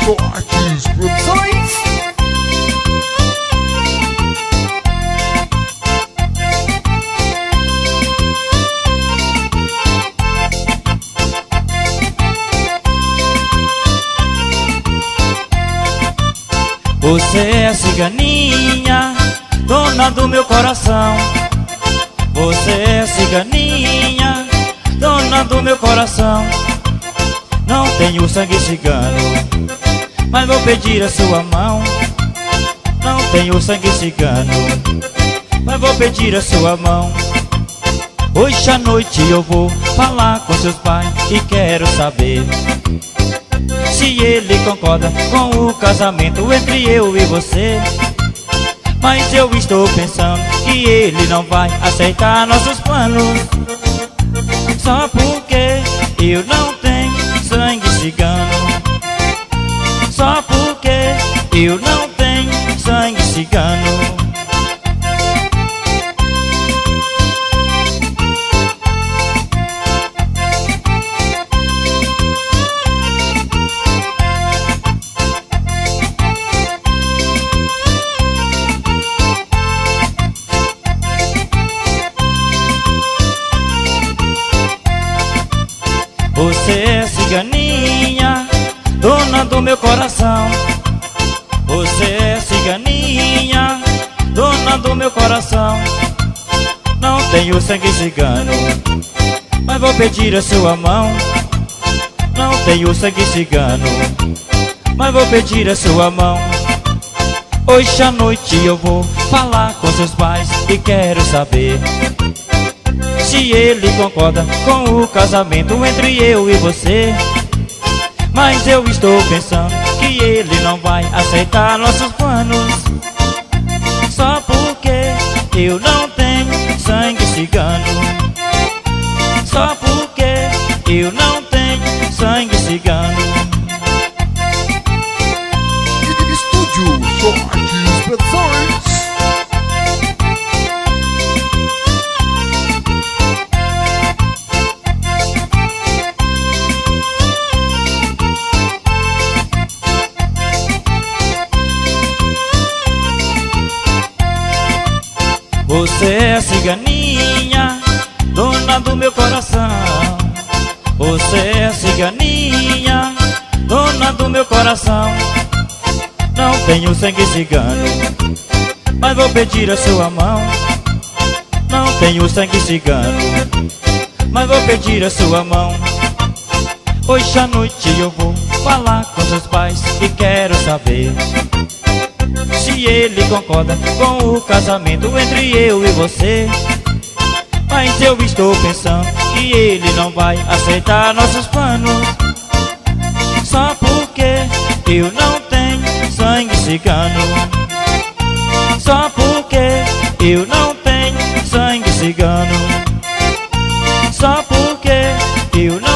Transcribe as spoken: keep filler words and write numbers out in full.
Sortes Produções. Você é ciganinha, dona do meu coração. Você é ciganinha, dona do meu coração. Não tenho sangue cigano, mas vou pedir a sua mão. Não tenho sangue cigano, mas vou pedir a sua mão. Hoje à noite eu vou falar com seus pais e quero saber se ele concorda com o casamento entre eu e você. Mas eu estou pensando que ele não vai aceitar nossos planos, só porque eu não tenho sangue cigano. Só porque eu não tenho sangue cigano. Você é ciganinha, dona do meu coração. Você é ciganinha, dona do meu coração. Não tenho sangue cigano, mas vou pedir a sua mão. Não tenho sangue cigano, mas vou pedir a sua mão. Hoje à noite eu vou falar com seus pais e quero saber se ele concorda com o casamento entre eu e você. Mas eu estou pensando que ele não vai aceitar nossos planos, só porque eu não tenho sangue cigano. Só porque eu não tenho sangue cigano. Estúdio Sortes Produções. Você é ciganinha, dona do meu coração. Você é ciganinha, dona do meu coração. Não tenho sangue cigano, mas vou pedir a sua mão. Não tenho sangue cigano, mas vou pedir a sua mão. Hoje à noite eu vou falar com seus pais e quero saber se ele concorda com o casamento entre eu e você. Mas eu estou pensando que ele não vai aceitar nossos planos, só porque eu não tenho sangue cigano. Só porque eu não tenho sangue cigano. Só porque eu não